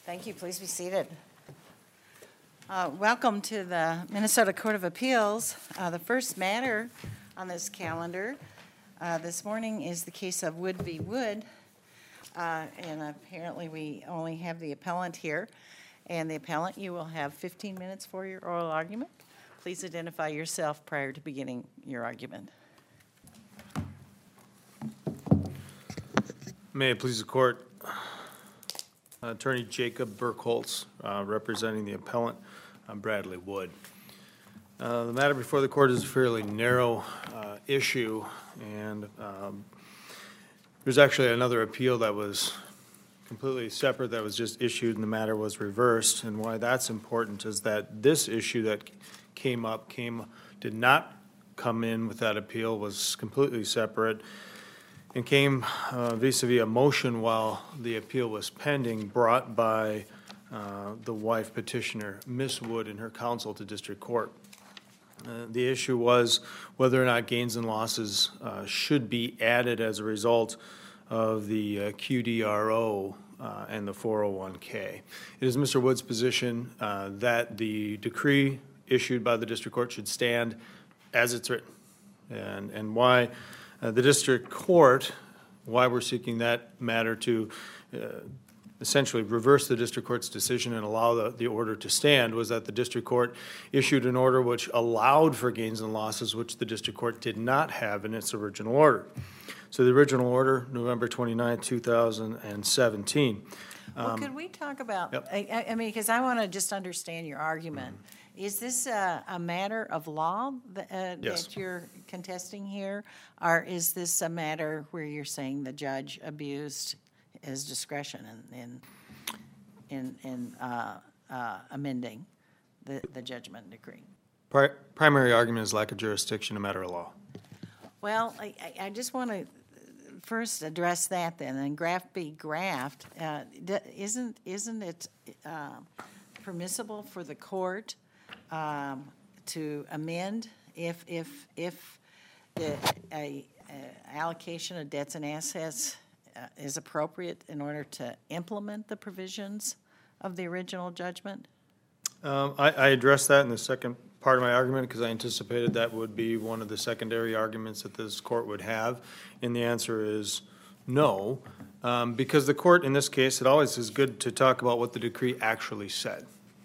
Thank you. Please be seated. Welcome to the Minnesota Court of Appeals. The first matter on this calendar this morning is the case of Wood v. Wood. And apparently we only have the appellant here. And the appellant, you will have 15 minutes for your oral argument. Please identify yourself prior to beginning your argument. May it please the court. Attorney Jacob Burkholz, representing the appellant, Bradley Wood. The matter before the court is a fairly narrow issue, and there's actually another appeal that was completely separate that was just issued and the matter was reversed. And why that's important is that this issue that did not come in with that appeal, was completely separate, and came vis-a-vis a motion while the appeal was pending, brought by the wife petitioner, Miss Wood, and her counsel to district court. The issue was whether or not gains and losses should be added as a result of the QDRO and the 401k. It is Mr. Wood's position that the decree issued by the district court should stand as it's written, and why the district court, why we're seeking that matter to essentially reverse the district court's decision and allow the order to stand, was that the district court issued an order which allowed for gains and losses, which the district court did not have in its original order. So the original order, November 29, 2017. Well, could we talk about, Yep. I mean, because I want to just understand your argument. Is this a matter of law Yes. that you're contesting here? Or is this a matter where you're saying the judge abused his discretion in amending the judgment decree? Primary argument is lack of jurisdiction, a matter of law. Well, I just want to first address that then. And Graft v. Graft, isn't it permissible for the court to amend if the allocation of debts and assets is appropriate in order to implement the provisions of the original judgment? I addressed that in the second part of my argument because I anticipated that would be one of the secondary arguments that this court would have, and the answer is no, because the court in this case, it always is good to talk about what the decree actually said.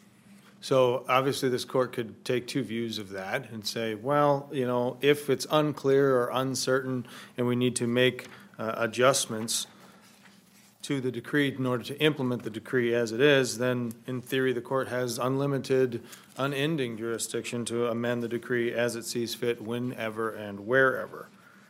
So obviously this court could take two views of that and say, well, you know, if it's unclear or uncertain and we need to make adjustments to the decree in order to implement the decree as it is, then in theory the court has unlimited, unending jurisdiction to amend the decree as it sees fit, whenever and wherever.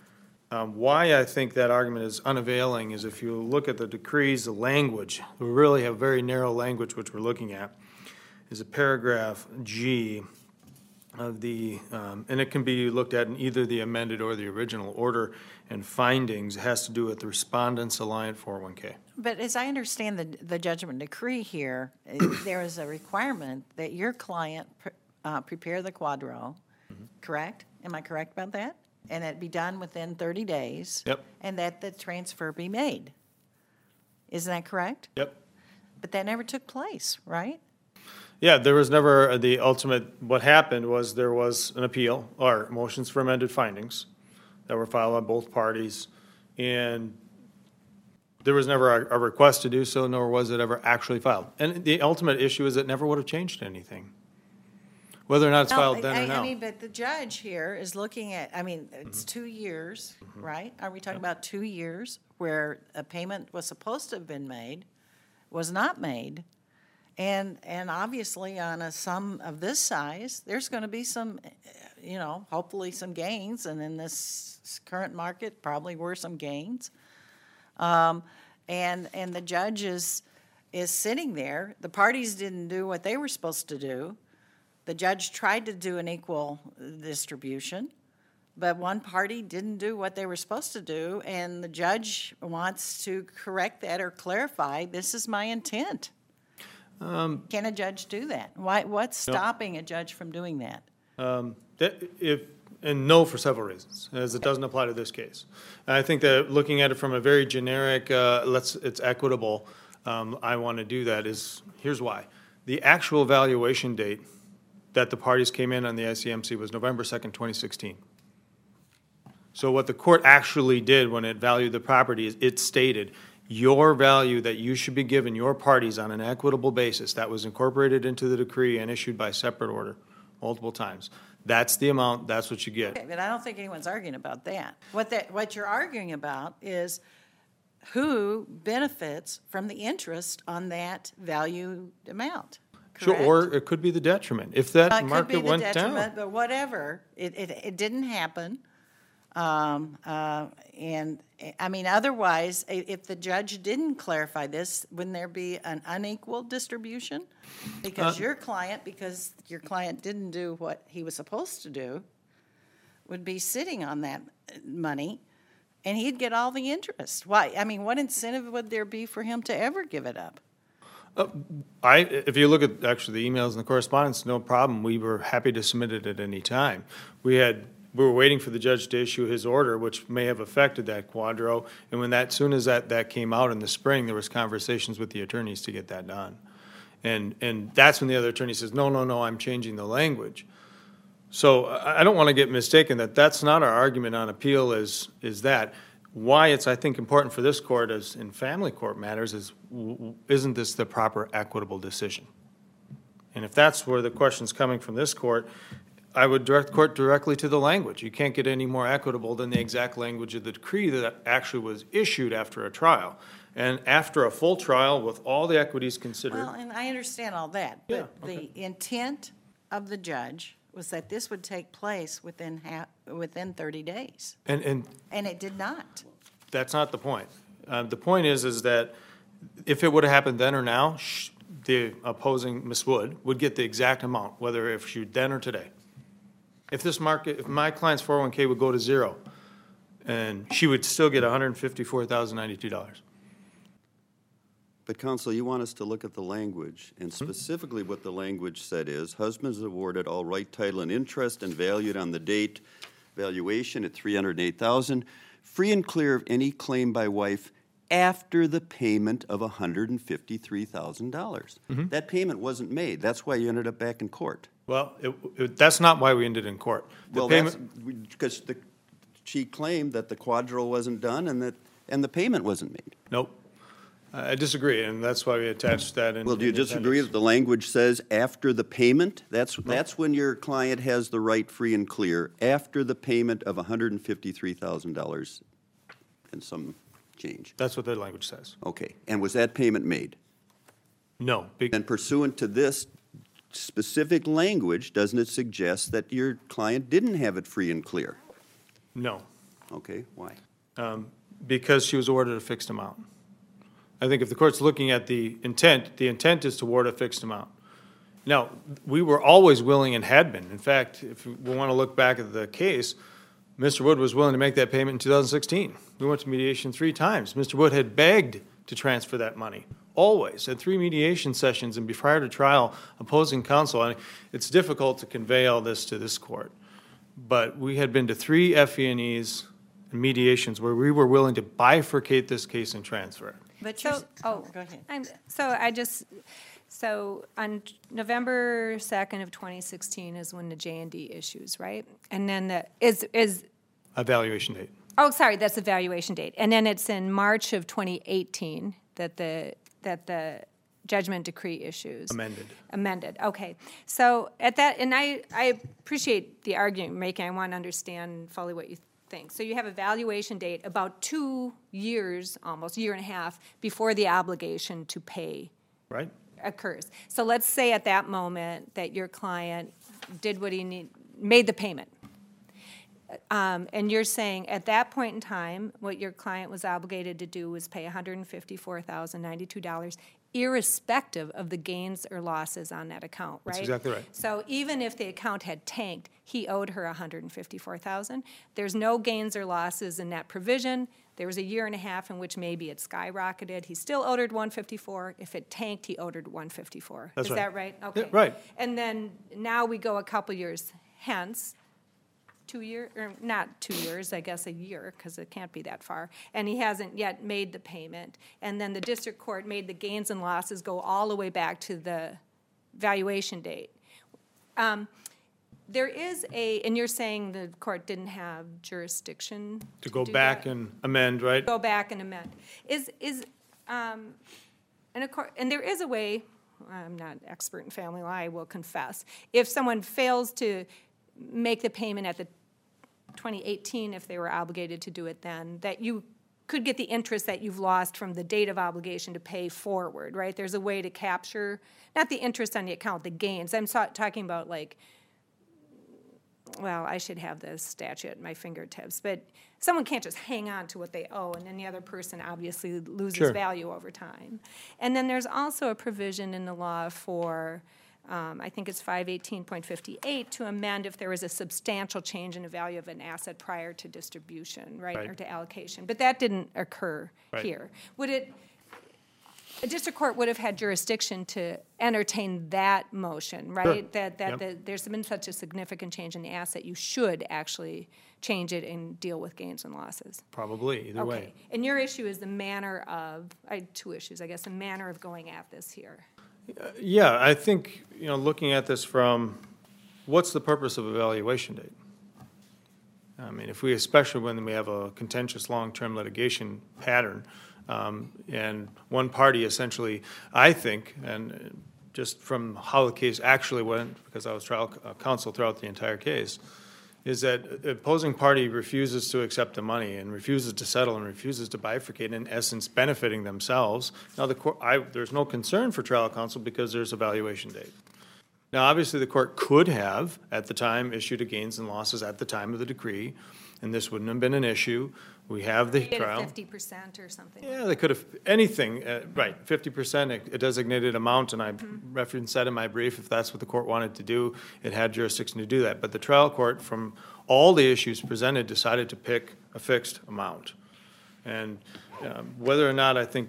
Why I think that argument is unavailing is if you look at the decrees, the language, we really have very narrow language which we're looking at, is a paragraph G of the, and it can be looked at in either the amended or the original order and findings. It has to do with the Respondents Alliant 401k. But as I understand the judgment decree here, there is a requirement that your client prepare the quadro, correct? Am I correct about that? And it be done within 30 days. Yep. And that the transfer be made. Isn't that correct? Yep. But that never took place, right? Yeah, there was never the ultimate, what happened was there was an appeal, or motions for amended findings that were filed on both parties, and there was never a request to do so, nor was it ever actually filed. And the ultimate issue is it never would have changed anything, whether or not it's filed then or now. I mean, but the judge here is looking at, I mean, it's 2 years, right? Are we talking about 2 years where a payment was supposed to have been made, was not made? And obviously on a sum of this size, there's going to be some, you know, hopefully some gains. And in this current market, probably were some gains. And the judge is sitting there. The parties didn't do what they were supposed to do. The judge tried to do an equal distribution, but one party didn't do what they were supposed to do. And the judge wants to correct that or clarify, this is my intent. Can a judge do that? What's stopping a judge from doing that? And no, for several reasons, as it doesn't apply to this case. And I think that looking at it from a very generic, it's equitable, I want to do that is, here's why. The actual valuation date that the parties came in on the ICMC was November 2nd, 2016. So what the court actually did when it valued the property is it stated your value that you should be given your parties on an equitable basis that was incorporated into the decree and issued by separate order multiple times. That's the amount, that's what you get. Okay, but I don't think anyone's arguing about that. What you're arguing about is who benefits from the interest on that value amount, Sure, correct? or it could be the detriment. If that It could be market the went detriment, down. but whatever, it didn't happen. And, I mean, otherwise, if the judge didn't clarify this, wouldn't there be an unequal distribution? Because your client didn't do what he was supposed to do, would be sitting on that money, and he'd get all the interest. Why? I mean, what incentive would there be for him to ever give it up? If you look at actually the emails and the correspondence, no problem. We were happy to submit it at any time. We were waiting for the judge to issue his order, which may have affected that quadro. And when soon as that came out in the spring, there was conversations with the attorneys to get that done. And that's when the other attorney says, no, I'm changing the language. So I don't want to get mistaken that that's not our argument on appeal is that. Why it's, I think, important for this court as in family court matters is, isn't this the proper equitable decision? And if that's where the question's coming from this court, I would direct the court directly to the language. You can't get any more equitable than the exact language of the decree that actually was issued after a trial. And after a full trial with all the equities considered. Well, and I understand all that, Yeah, but the intent of the judge was that this would take place within 30 days, And and it did not. that's not the point. The point is that if it would have happened then or now, the opposing Ms. Wood would get the exact amount, whether if she then or today. If my client's 401K would go to zero, and she would still get $154,092. But counsel, you want us to look at the language, and specifically what the language said is, husband is awarded all right, title, and interest and valued on the date, valuation at $308,000, free and clear of any claim by wife after the payment of $153,000. That payment wasn't made. That's why you ended up back in court. Well, that's not why we ended in court. The payment, Because she claimed that the quadro wasn't done and the payment wasn't made. nope. I disagree, and that's why we attached that in. Well, do you in the disagree appendix. that the language says after the payment? That's when your client has the right free and clear, after the payment of $153,000 and some change. That's what the language says. Okay, and was that payment made? No. And pursuant to this specific language, doesn't it suggest that your client didn't have it free and clear? No, Okay, why? because she was awarded a fixed amount. I think if the court's looking at the intent is to award a fixed amount. Now, we were always willing and had been. In fact, if we want to look back at the case, Mr. Wood was willing to make that payment in 2016. We went to mediation 3 times. Mr. Wood had begged to transfer that money, always, at 3 mediation sessions and prior to trial, opposing counsel. And it's difficult to convey all this to this court. But we had been to 3 FE&Es and mediations where we were willing to bifurcate this case and transfer it. But So, go ahead. So on November 2nd of 2016 is when the J&D issues, right? And then Evaluation date. sorry, that's the valuation date. And then it's in March of 2018 that the judgment decree issues. Amended, okay. So at that, and I appreciate the argument you're making. I want to understand fully what you think. So you have a valuation date about 2 years, almost, 1.5 years, before the obligation to pay Right? occurs. So let's say at that moment that your client did what he made the payment. And you're saying at that point in time, what your client was obligated to do was pay $154,092, irrespective of the gains or losses on that account, right? That's exactly right. So even if the account had tanked, he owed her $154,000. There's no gains or losses in that provision. There was 1.5 years in which maybe it skyrocketed. He still owed her $154. If it tanked, he owed her $154. That's Is right. that right? Okay. Yeah, right. And then now we go a couple years hence, 2 years, or not 2 years, I guess a year, because it can't be that far, and he hasn't yet made the payment. And then the district court made the gains and losses go all the way back to the valuation date. There is and you're saying the court didn't have jurisdiction To go do back that? and amend, right? Go back and amend. And of course, and there is a way, I'm not expert in family law, I will confess. If someone fails to make the payment at the 2018, if they were obligated to do it then, that you could get the interest that you've lost from the date of obligation to pay forward, right? There's a way to capture, not the interest on the account, the gains. I'm talking about like, well, I should have the statute at my fingertips, but someone can't just hang on to what they owe, and then the other person obviously loses Sure. value over time. And then there's also a provision in the law for, I think it's 518.58, to amend if there was a substantial change in the value of an asset prior to distribution, right, Right. or to allocation. But that didn't occur Right. here. A district court would have had jurisdiction to entertain that motion, right? Yep. There's been such a significant change in the asset, you should actually change it and deal with gains and losses. Probably, either way. Okay, and your issue is the manner of, I had two issues, I guess, the manner of going at this here. Yeah, I think, looking at this from, what's the purpose of evaluation date? I mean, especially when we have a contentious long-term litigation pattern, and one party essentially, I think, and just from how the case actually went, because I was trial counsel throughout the entire case, is that the opposing party refuses to accept the money and refuses to settle and refuses to bifurcate, in essence benefiting themselves. Now, there's no concern for trial counsel because there's a valuation date. Now, obviously, the court could have, at the time, issued a gains and losses at the time of the decree, and this wouldn't have been an issue. We have the Get trial. a 50% or something. Yeah, they could have, anything, right, 50%, a designated amount, and I referenced that in my brief. If that's what the court wanted to do, it had jurisdiction to do that. But the trial court, from all the issues presented, decided to pick a fixed amount. And whether or not I think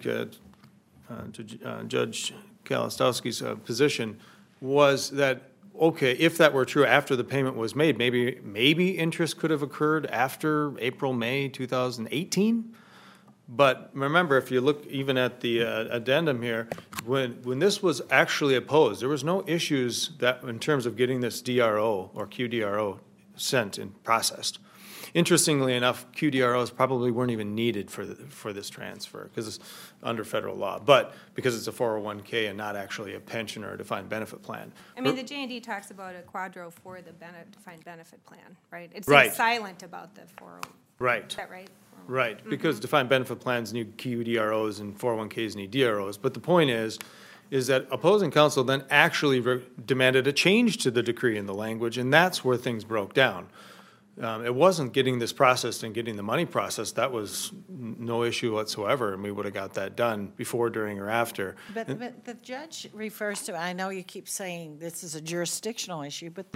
Judge Kalistowski's position was that, okay, if that were true after the payment was made, maybe interest could have occurred after April, May 2018. But remember, if you look even at the addendum here, when this was actually opposed, there was no issues that in terms of getting this DRO or QDRO sent and processed. Interestingly enough, QDROs probably weren't even needed for this transfer because it's under federal law, but because it's a 401K and not actually a pension or a defined benefit plan. I mean, the J&D talks about a quadro for the defined benefit plan, right? It's Right. silent about the 401. Right. Is that right? Right, because defined benefit plans need QDROs and 401Ks need DROs. But the point is that opposing counsel then actually demanded a change to the decree in the language, and that's where things broke down. It wasn't getting this processed and getting the money processed. That was no issue whatsoever, and we would have got that done before, during, or after. But the judge refers to, I know you keep saying this is a jurisdictional issue, but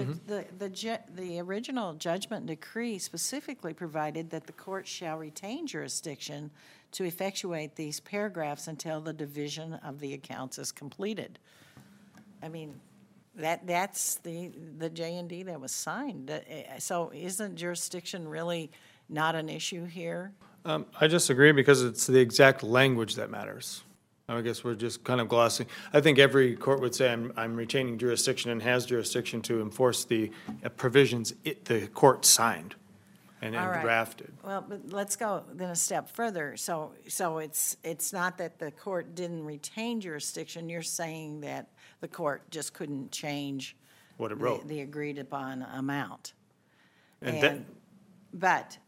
the original judgment decree specifically provided that the court shall retain jurisdiction to effectuate these paragraphs until the division of the accounts is completed. I mean, that's the J&D that was signed. So isn't jurisdiction really not an issue here? I disagree because it's the exact language that matters. I guess we're just kind of glossing. I think every court would say I'm retaining jurisdiction and has jurisdiction to enforce the provisions the court signed and All right. drafted. Well, but let's go then a step further. So it's not that the court didn't retain jurisdiction. You're saying that the court just couldn't change What it wrote. the agreed upon amount. And But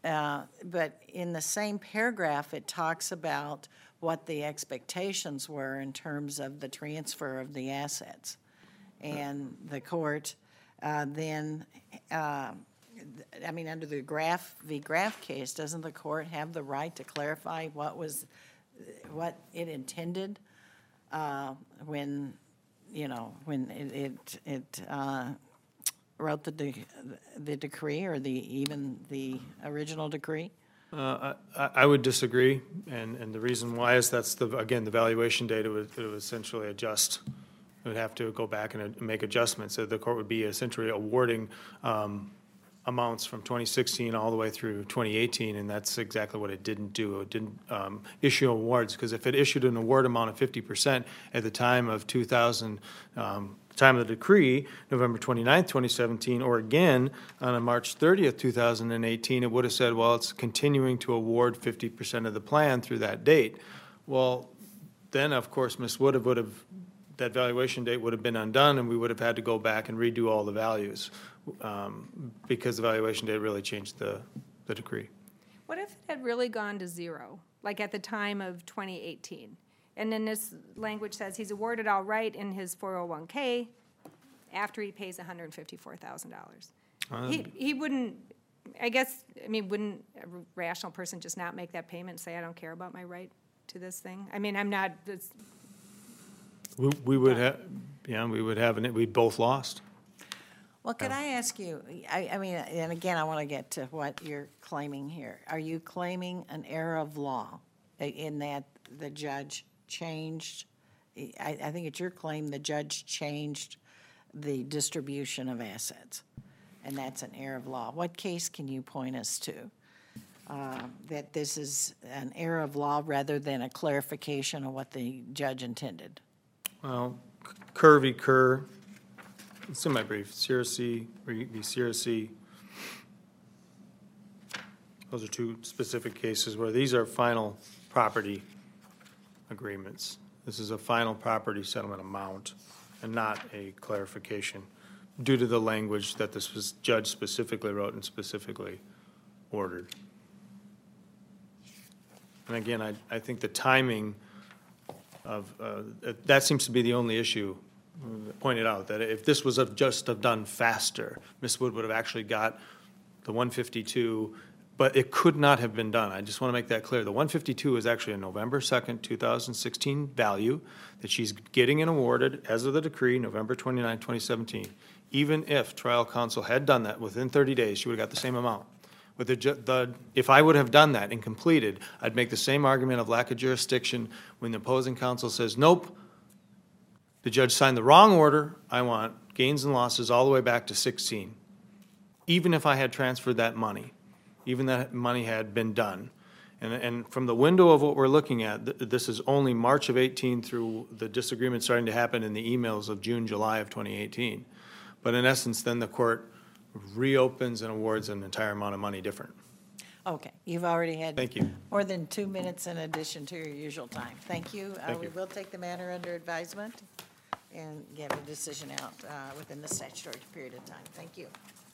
in the same paragraph, it talks about what the expectations were in terms of the transfer of the assets. And the court then, I mean, under the Graf case, doesn't the court have the right to clarify what it intended when it wrote the decree or even the original decree? I would disagree, and the reason why is that's the valuation date. It would essentially adjust. It would have to go back and make adjustments. So the court would be essentially awarding amounts from 2016 all the way through 2018, and that's exactly what it didn't do. It didn't issue awards, because if it issued an award amount of 50% at the time of 2000, time of the decree, November 29th, 2017, or again on March 30th, 2018, it would have said, well, it's continuing to award 50% of the plan through that date. Well, then, of course, Ms. Wood would have, that valuation date would have been undone, and we would have had to go back and redo all the values, because the valuation date really changed the decree. What if it had really gone to zero, like at the time of 2018? And then this language says he's awarded all right in his 401K after he pays $154,000. He wouldn't, I guess, I mean, wouldn't a rational person just not make that payment and say, I don't care about my right to this thing? I mean, I'm not, it's, We would have, yeah, we would have, and we both lost. Well, could I ask you, I mean, and again, I want to get to what you're claiming here. Are you claiming an error of law in that the judge changed, I think it's your claim, the judge changed the distribution of assets, and that's an error of law. What case can you point us to that this is an error of law rather than a clarification of what the judge intended? Well, Kerr v. Kerr, it's in my brief, CRC, v. CRC. Those are two specific cases where these are final property agreements. This is a final property settlement amount and not a clarification due to the language that the judge specifically wrote and specifically ordered. And again, I think the timing of, that seems to be the only issue pointed out, that if this was just done faster, Ms. Wood would have actually got the 152, but it could not have been done. I just want to make that clear. The 152 is actually a November 2nd, 2016 value that she's getting and awarded as of the decree, November 29, 2017. Even if trial counsel had done that within 30 days, she would have got the same amount. With if I would have done that and completed, I'd make the same argument of lack of jurisdiction when the opposing counsel says, nope, the judge signed the wrong order, I want gains and losses all the way back to 16. Even if I had transferred that money, even that money had been done. And from the window of what we're looking at, this is only March of 18 through the disagreement starting to happen in the emails of June, July of 2018. But in essence, then the court reopens and awards an entire amount of money different. Okay, you've already had Thank you. more than 2 minutes in addition to your usual time. Thank you. Thank We you. will take the matter under advisement and get a decision out within the statutory period of time. Thank you.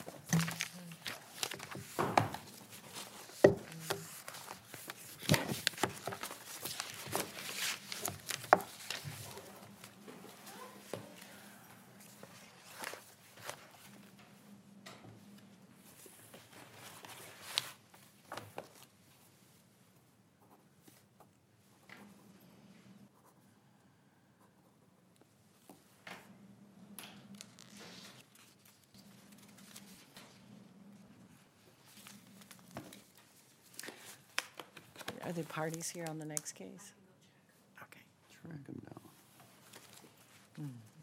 Are there parties here on the next case? Okay. Track 'em down.